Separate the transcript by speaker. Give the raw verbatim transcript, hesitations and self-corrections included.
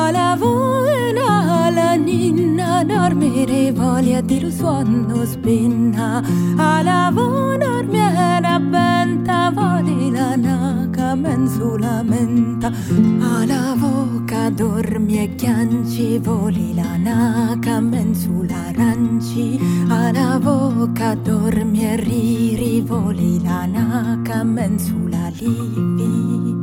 Speaker 1: alla buona la ninna dormire voglia di lo suono spenna alla buona dormire benta voglia la naca mensulamenta alla voca dormi e chianci voli la naca mensularanci alla voca dormi e riri voli la naca mensula livi